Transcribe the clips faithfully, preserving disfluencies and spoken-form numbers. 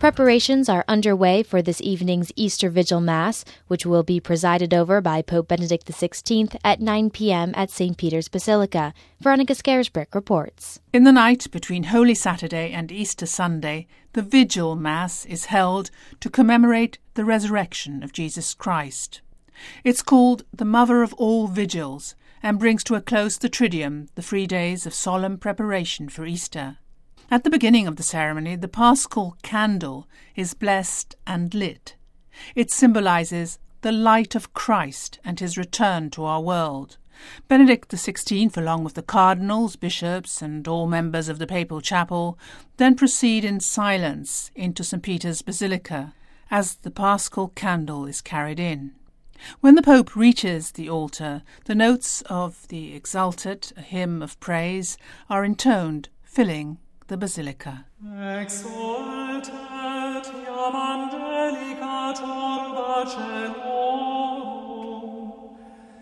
Preparations are underway for this evening's Easter Vigil Mass, which will be presided over by Pope Benedict the sixteenth at nine p.m. at Saint Peter's Basilica. Veronica Scarisbrick reports. In the night between Holy Saturday and Easter Sunday, the Vigil Mass is held to commemorate the resurrection of Jesus Christ. It's called the Mother of All Vigils and brings to a close the Triduum, the three days of solemn preparation for Easter. At the beginning of the ceremony, the Paschal candle is blessed and lit. It symbolises the light of Christ and his return to our world. Benedict the sixteenth, along with the cardinals, bishops and all members of the papal chapel, then proceed in silence into Saint Peter's Basilica as the Paschal candle is carried in. When the Pope reaches the altar, the notes of the Exultet, a hymn of praise, are intoned, filling the basilica. Exultet iam angelica turba caelorum,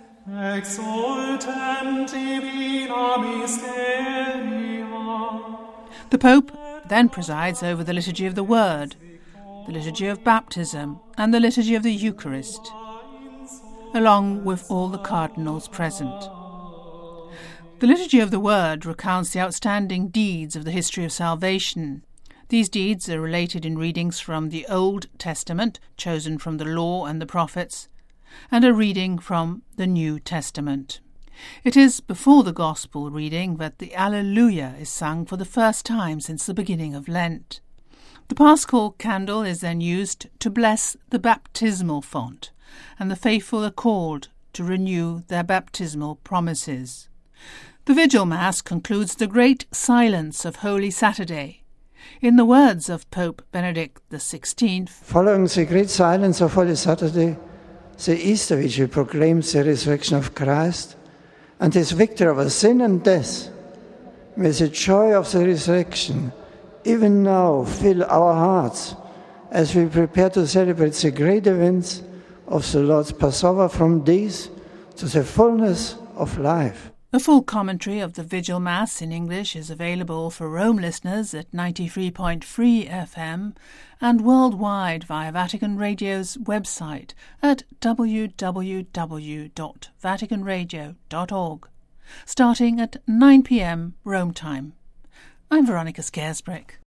exultent divina mysteria. The Pope then presides over the Liturgy of the Word, the Liturgy of Baptism, and the Liturgy of the Eucharist, along with all the cardinals present. The Liturgy of the Word recounts the outstanding deeds of the history of salvation. These deeds are related in readings from the Old Testament, chosen from the Law and the Prophets, and a reading from the New Testament. It is before the Gospel reading that the Alleluia is sung for the first time since the beginning of Lent. The Paschal candle is then used to bless the baptismal font, and the faithful are called to renew their baptismal promises. The Vigil Mass concludes the great silence of Holy Saturday. In the words of Pope Benedict the sixteenth, following the great silence of Holy Saturday, the Easter Vigil proclaims the resurrection of Christ and his victory over sin and death. May the joy of the resurrection even now fill our hearts as we prepare to celebrate the great events of the Lord's Passover from death to the fullness of life. A full commentary of the Vigil Mass in English is available for Rome listeners at ninety-three point three F M and worldwide via Vatican Radio's website at w w w dot vatican radio dot org, starting at nine p.m. Rome time. I'm Veronica Scarisbrick.